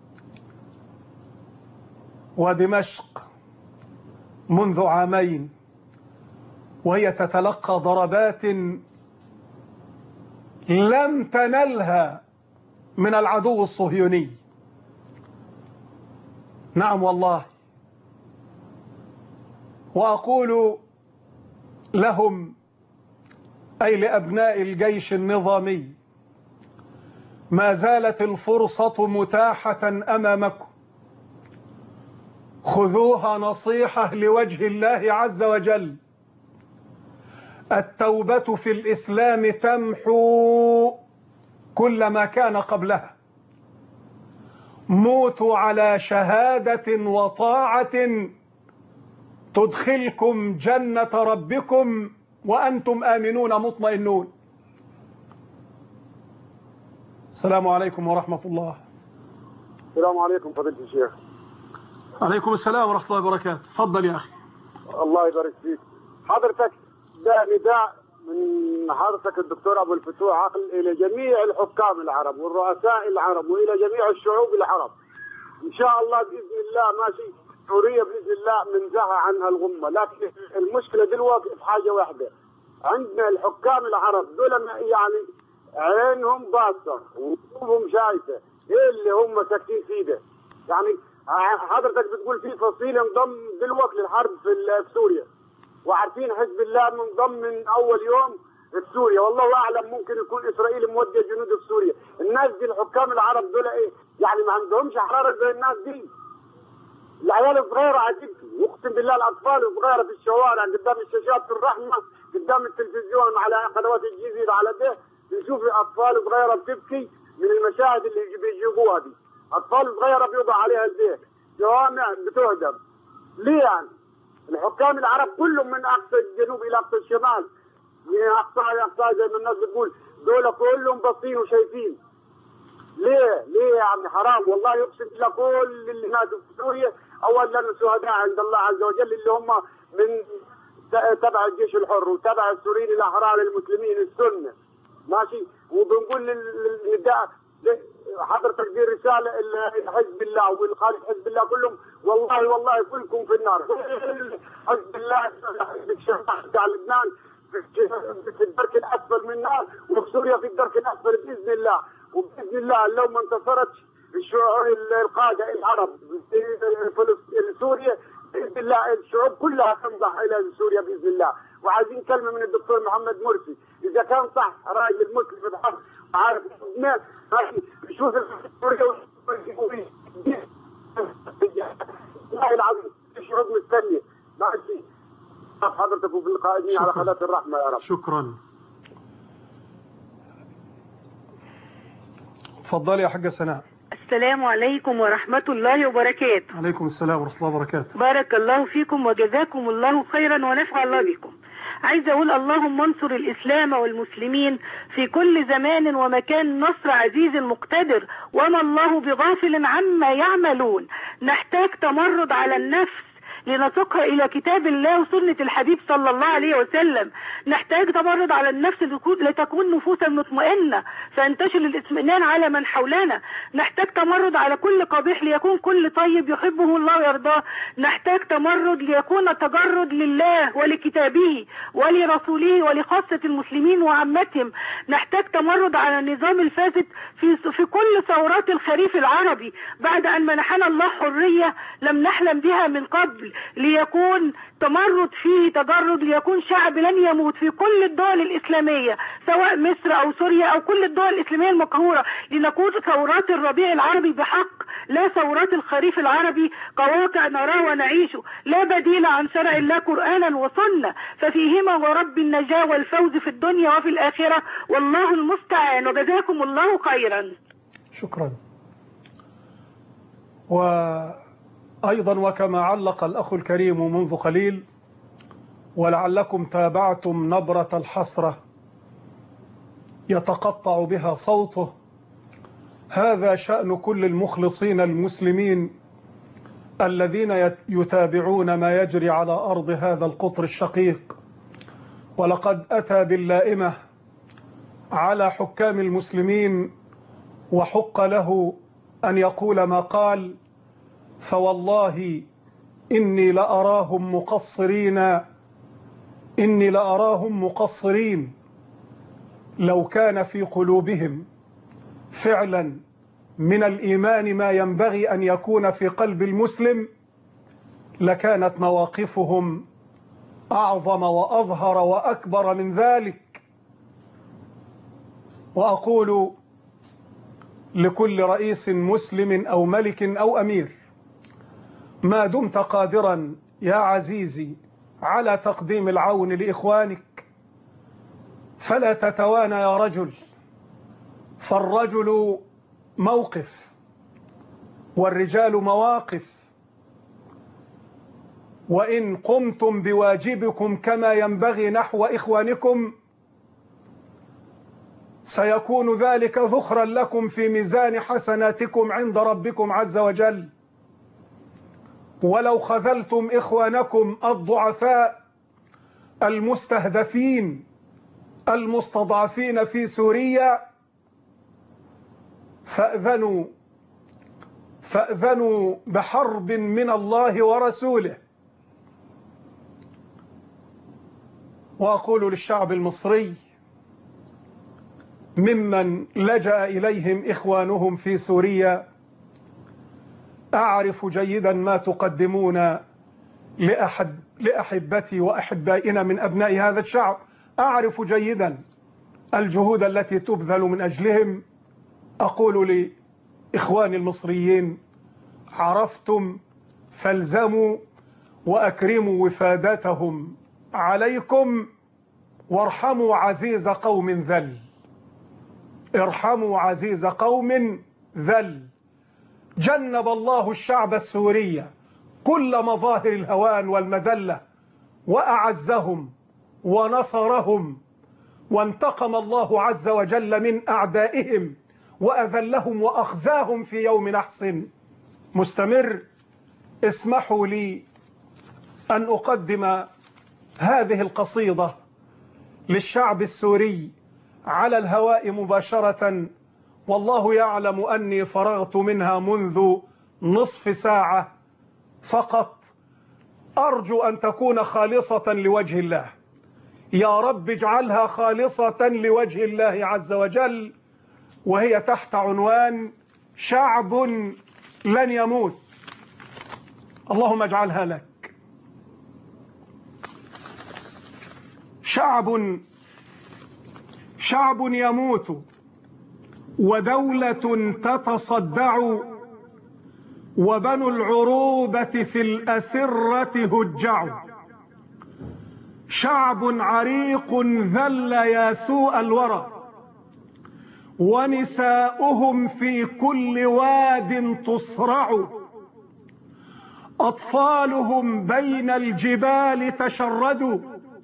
ودمشق منذ عامين وهي تتلقى ضربات لم تنلها من العدو الصهيوني. نعم والله. وأقول لهم أي لأبناء الجيش النظامي: ما زالت الفرصة متاحة أمامكم، خذوها نصيحة لوجه الله عز وجل. التوبة في الإسلام تمحو كل ما كان قبلها. موتوا على شهادة وطاعة تدخلكم جنة ربكم وأنتم آمنون مطمئنون. السلام عليكم ورحمة الله. السلام عليكم فضيلة الشيخ. عليكم السلام ورحمة الله وبركاته. تفضل يا أخي. الله يبارك فيك. حضرتك ده نداء من حضرتك الدكتور أبو الفتوح عقل إلى جميع الحكام العرب والرؤساء العرب وإلى جميع الشعوب العرب. إن شاء الله بإذن الله ماشي سوريا بإذن الله منزهة عنها الغمة، لكن المشكلة دلوقتي في حاجة واحدة. عندنا الحكام العرب دول يعني عينهم باصة وقلوبهم شايفة إيه اللي هم ساكتين فيه ده. يعني حضرتك بتقول في فصيل انضم دلوقتي للحرب في سوريا، وعارفين حزب الله منضم من اول يوم في سوريا، والله اعلم ممكن يكون اسرائيل موجه جنود في سوريا. الناس دي الحكام العرب دول ايه؟ يعني ما عندهمش حراره زي الناس دي. العيال الصغيره عجبتي، اقسم بالله الاطفال الصغيره في الشوارع قدام الشاشات الرحمه، قدام التلفزيون على قنوات الجزيره على ده بنشوف اطفال صغيره بتبكي من المشاهد اللي بيجيبوها دي. اطفال صغيره بيوضع عليها البيت، جوامع بتهدم. ليه يعني؟ الحكام العرب كلهم من اقصى الجنوب الى اقصى الشمال، من اقصى اقصى زي ما الناس بتقول، دول كلهم باصين وشايفين. ليه؟ ليه يا عمي؟ حرام والله، يقسم بالله كل اللي ماتوا في سوريا اولا شهداء عند الله عز وجل، اللي هم من تبع الجيش الحر وتبع السوريين الاحرار المسلمين السنه. ماشي؟ وبنقول للنداء حضرتك دي رساله لحزب الله والخارج حزب الله كلهم، والله والله كلكم في النار. حزب الله بتاع لبنان في الدرك الاسفل من النار، وفي سوريا في الدرك الاسفل باذن الله. وباذن الله لو ما انتصرتش الشعوب القاده العرب في سوريا باذن الله الشعوب كلها تنضح الى سوريا باذن الله. وعايزين كلمه من الدكتور محمد مرسي، اذا كان صح راجل مسلم بحق عارف الناس يشوف سوريا والله العظيم الشعوب مستنيه. ماشي حضرتك وفي القائمين على قناه الرحمه يا رب. شكرا. تفضلي يا حاجة سناء. السلام عليكم ورحمة الله وبركاته. عليكم السلام ورحمة الله وبركاته. بارك الله فيكم وجزاكم الله خيرا ونفع الله بكم. عايزة أقول اللهم انصر الإسلام والمسلمين في كل زمان ومكان نصر عزيز مقتدر، وما الله بغافل عما يعملون. نحتاج تمرد على النفس لنسوقها إلى كتاب الله وسنة الحبيب صلى الله عليه وسلم. نحتاج تمرد على النفس لتكون نفوسا مطمئنة فينتشر الاطمئنان على من حولنا. نحتاج تمرد على كل قبيح ليكون كل طيب يحبه الله ويرضاه. نحتاج تمرد ليكون التجرد لله ولكتابه ولرسوله ولخاصة المسلمين وعامتهم. نحتاج تمرد على النظام الفاسد في في كل ثورات الخريف العربي بعد أن منحنا الله حرية لم نحلم بها من قبل، ليكون تمرد فيه تجرد، ليكون شعب لن يموت في كل الدول الإسلامية سواء مصر أو سوريا أو كل الدول الإسلامية المقهورة، لنكون ثورات الربيع العربي بحق لا ثورات الخريف العربي كواقع نراه ونعيشه. لا بديل عن شرع الله قرآنا وسنة، ففيهما ورب النجاة والفوز في الدنيا وفي الآخرة، والله المستعان وجزاكم الله خيرا. شكرا. وأيضا وكما علق الأخ الكريم منذ قليل، ولعلكم تابعتم نبرة الحسرة يتقطع بها صوته، هذا شأن كل المخلصين المسلمين الذين يتابعون ما يجري على أرض هذا القطر الشقيق. ولقد أتى باللائمة على حكام المسلمين وحق له أن يقول ما قال، فوالله إني لأراهم مقصرين إني لأراهم مقصرين لو كان في قلوبهم فعلا من الإيمان ما ينبغي أن يكون في قلب المسلم لكانت مواقفهم أعظم وأظهر وأكبر من ذلك. وأقول لكل رئيس مسلم أو ملك أو أمير، ما دمت قادرا يا عزيزي على تقديم العون لإخوانك فلا تتوانى يا رجل، فالرجل موقف والرجال مواقف، وإن قمتم بواجبكم كما ينبغي نحو إخوانكم سيكون ذلك ذخرا لكم في ميزان حسناتكم عند ربكم عز وجل. ولو خذلتم إخوانكم الضعفاء المستهدفين المستضعفين في سوريا فأذنوا فأذنوا بحرب من الله ورسوله. وأقول للشعب المصري ممن لجأ إليهم إخوانهم في سوريا، أعرف جيدا ما تقدمون لأحد لأحبتي وأحبائنا من أبناء هذا الشعب، أعرف جيدا الجهود التي تبذل من أجلهم. أقول لإخواني المصريين: عرفتم فالزموا وأكرموا وفادتهم عليكم، وارحموا عزيز قوم ذل. ارحموا عزيز قوم ذل. جنب الله الشعب السوري كل مظاهر الهوان والمذلة، وأعزهم ونصرهم، وانتقم الله عز وجل من أعدائهم وأذلهم وأخزاهم في يوم نحس مستمر. اسمحوا لي أن أقدم هذه القصيدة للشعب السوري على الهواء مباشرة، والله يعلم أني فرغت منها منذ نصف ساعة فقط. أرجو أن تكون خالصة لوجه الله. يا رب اجعلها خالصة لوجه الله عز وجل، وهي تحت عنوان شعب لن يموت. اللهم اجعلها لك. شعب شعب يموت ودولة تتصدع، وبنو العروبة في الأسرة هجع. شعب عريق ذل يا سوء الورى، ونساؤهم في كل واد تصرع. أطفالهم بين الجبال تشردوا،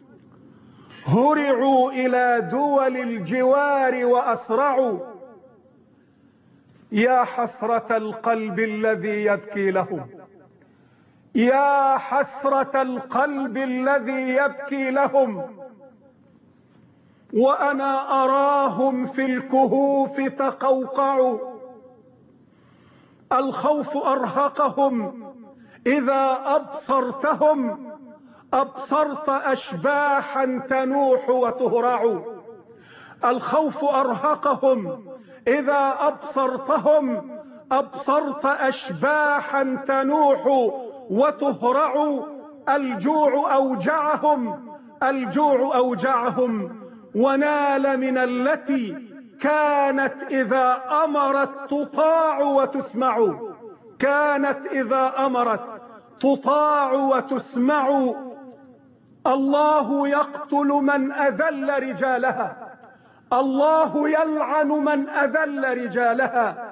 هرعوا إلى دول الجوار وأسرعوا. يا حسرة القلب الذي يبكي لهم، يا حسرة القلب الذي يبكي لهم، وأنا أراهم في الكهوف تقوقعوا. الخوف أرهقهم، إذا أبصرتهم أبصرت أشباحا تنوح وتهرع. الخوف أرهقهم، إذا أبصرتهم أبصرت أشباحا تنوح وتهرع. الجوع أوجعهم، الجوع أوجعهم، ونال من التي كانت إذا أمرت تطاع وتسمع. كانت إذا أمرت تطاع وتسمع. الله يقتل من أذل رجالها، الله يلعن من أذل رجالها،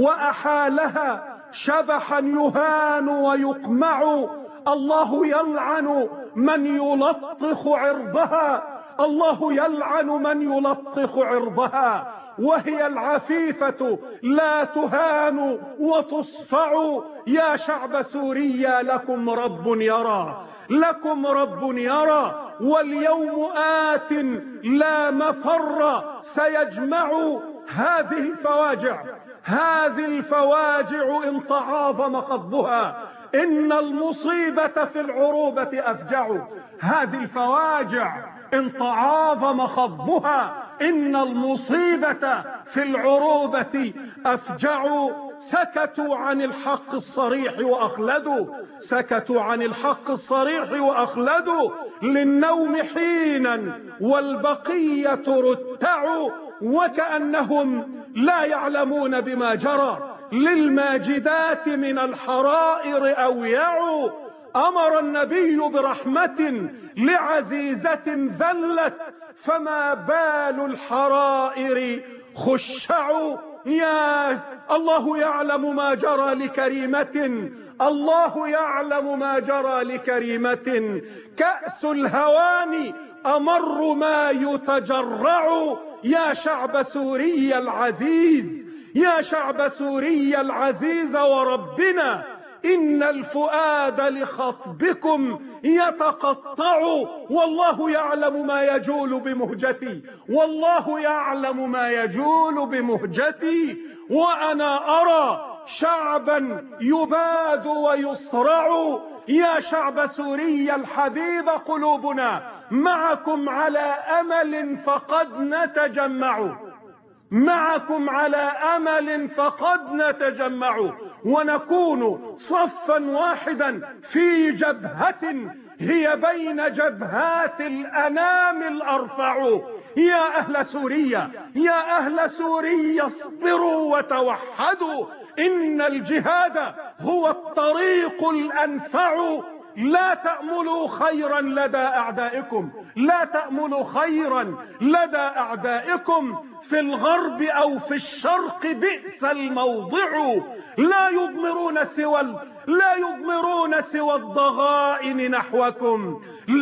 وأحالها شبحا يهان ويقمع. الله يلعن من يلطخ عرضها، الله يلعن من يلطخ عرضها، وهي العفيفة لا تهان وتصفع. يا شعب سوريا لكم رب يرى، لكم رب يرى، واليوم آت لا مفر سيجمع. هذه الفواجع، هذه الفواجع إن تعاظم خطبها إن المصيبة في العروبة أفجع. هذه الفواجع إن تعاظم خطبها إن المصيبة في العروبة أفجع. سكتوا عن الحق الصريح وأخلدوا، سكتوا عن الحق الصريح وأخلدوا. للنوم حينا والبقية رتع، وكأنهم لا يعلمون بما جرى. للماجدات من الحرائر أويع. أمر النبي برحمة لعزيزة ذلت، فما بال الحرائر خشع. يا الله يعلم ما جرى لكريمة، الله يعلم ما جرى لكريمة. كأس الهوان أمر ما يتجرع. يا شعب سوريا العزيز، يا شعب سوريا العزيز وربنا، إن الفؤاد لخطبكم يتقطع. والله يعلم ما يجول بمهجتي، والله يعلم ما يجول بمهجتي. وأنا أرى شعبا يباد ويصرع. يا شعب سوريا الحبيب قلوبنا معكم على أمل فقد نتجمع. معكم على أمل فقد نتجمع ونكون صفا واحدا في جبهة هي بين جبهات الأنام الأرفع. يا أهل سوريا يا أهل سوريا اصبروا وتوحدوا، إن الجهاد هو الطريق الأنفع. لا تأملوا خيرا لدى أعدائكم، لا تأملوا خيرا لدى أعدائكم في الغرب أو في الشرق، بئس الموضع. لا يضمرون سوى لا يضمرون سوى الضغائن نحوكم،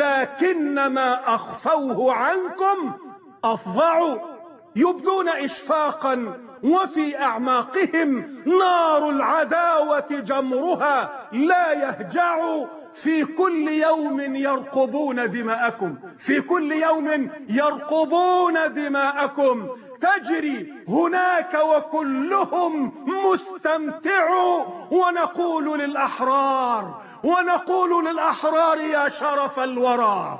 لكن ما أخفوه عنكم أفظعوا. يبدون إشفاقا وفي أعماقهم نار العداوة جمرها لا يهجع. في كل يوم يرقبون دماءكم، في كل يوم يرقبون دماءكم تجري هناك وكلهم مستمتع. ونقول للأحرار ونقول للأحرار يا شرف الورى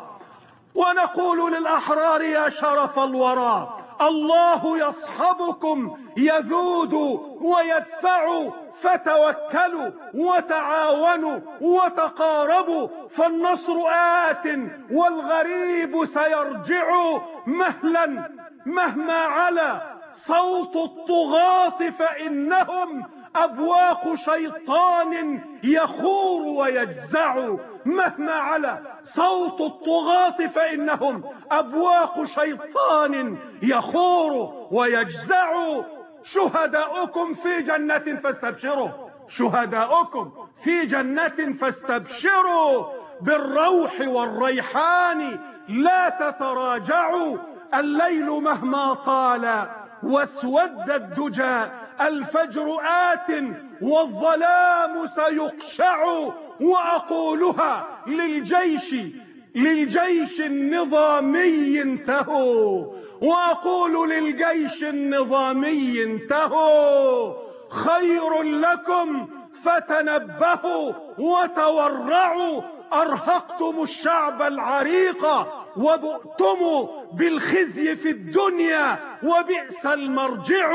ونقول للأحرار يا شرف الورى، الله يصحبكم يذود ويدفع. فتوكلوا وتعاونوا وتقاربوا، فالنصر آت والغريب سيرجع. مهلا مهما علا صوت الطغاة فإنهم أبواق شيطان يخور ويجزع. مهما علا صوت الطغاة فإنهم أبواق شيطان يخور ويجزع. شهداؤكم في جنة فاستبشروا، شهداؤكم في جنة فاستبشروا بالروح والريحان لا تتراجعوا. الليل مهما طال واسود الدجى الفجر آت والظلام سيقشع. وأقولها للجيش للجيش النظامي انتهوا، وأقول للجيش النظامي انتهوا. خير لكم فتنبهوا وتورعوا، أرهقتم الشعب العريق وبؤتم بالخزي في الدنيا وبئس المرجع.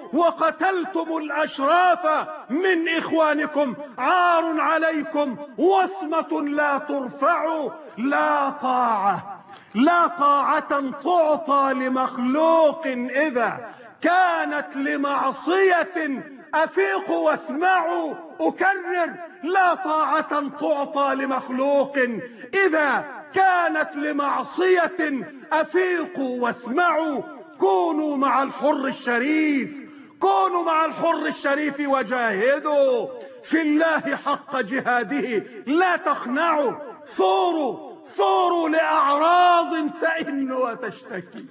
وقتلتم الأشراف من إخوانكم، عار عليكم وصمة لا ترفع. لا طاعة لا طاعة تعطى لمخلوق إذا كانت لمعصية. أفيقوا واسمعوا، أكرر، لا طاعة تعطى لمخلوق إذا كانت لمعصية. أفيقوا واسمعوا، كونوا مع الحر الشريف، كونوا مع الحر الشريف وجاهدوا في الله حق جهاده. لا تخنعوا، ثوروا ثوروا لأعراض تئن وتشتكي،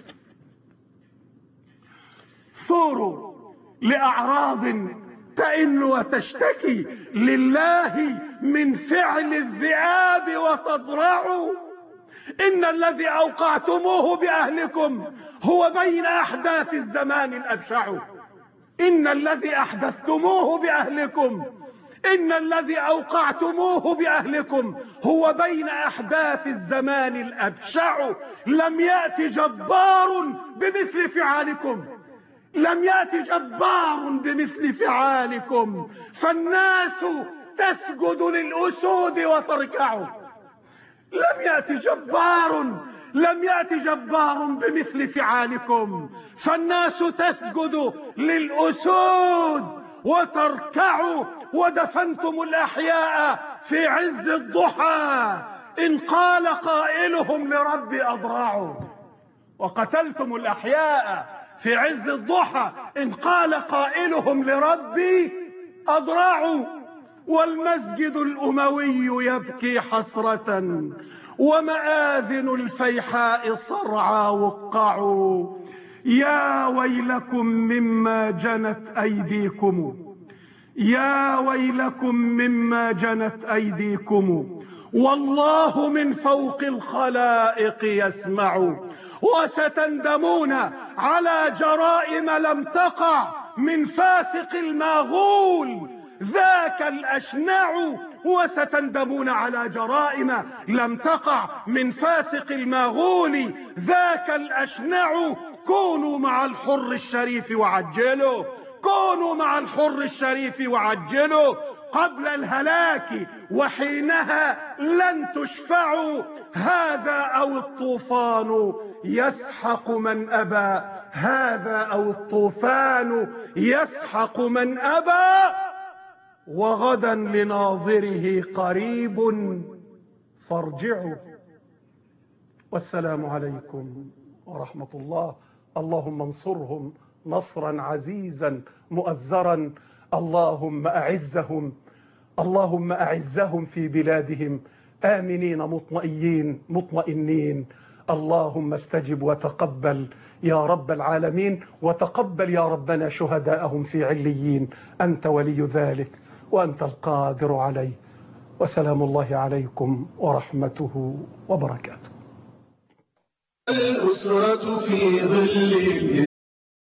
ثوروا لأعراض تئن وتشتكي لله من فعل الذئاب وتضرعوا. إن الذي أوقعتموه بأهلكم هو بين أحداث الزمان الأبشع. إن الذي أحدثتموه بأهلكم إن الذي أوقعتموه بأهلكم هو بين أحداث الزمان الأبشع. لم يأت جبار بمثل فعالكم، لم يأت جبار بمثل فعالكم، فالناس تسجد للأسود وتركع. لم يأت جبار لم يأت جبار بمثل فعالكم، فالناس تسجد للأسود وتركع. ودفنتم الأحياء في عز الضحى إن قال قائلهم لربي أضرعوا. وقتلتم الأحياء في عز الضحى إن قال قائلهم لربي أضرعوا. والمسجد الأموي يبكي حسرة ومآذن الفيحاء صرعى وقعوا. يا ويلكم مما جنت أيديكم، يا ويلكم مما جنت أيديكم، والله من فوق الخلائق يسمع. وستندمون على جرائم لم تقع من فاسق الماغول، ذاك الأشنع. وستندمون على جرائم لم تقع من فاسق المغول ذاك الأشنع. كونوا مع الحر الشريف وعجلوا، كونوا مع الحر الشريف وعجلوا قبل الهلاك وحينها لن تشفعوا. هذا أو الطوفان يسحق من أبى، هذا أو الطوفان يسحق من أبى، وغدا لناظره قريب فارجعوا. والسلام عليكم ورحمة الله. اللهم انصرهم نصرا عزيزا مؤزرا. اللهم أعزهم، اللهم أعزهم في بلادهم آمنين مطمئنين مطمئنين. اللهم استجب وتقبل يا رب العالمين، وتقبل يا ربنا شهداءهم في عليين. أنت ولي ذلك وأنت القادر عليه. وسلام الله عليكم ورحمته وبركاته. الأسرة في ظل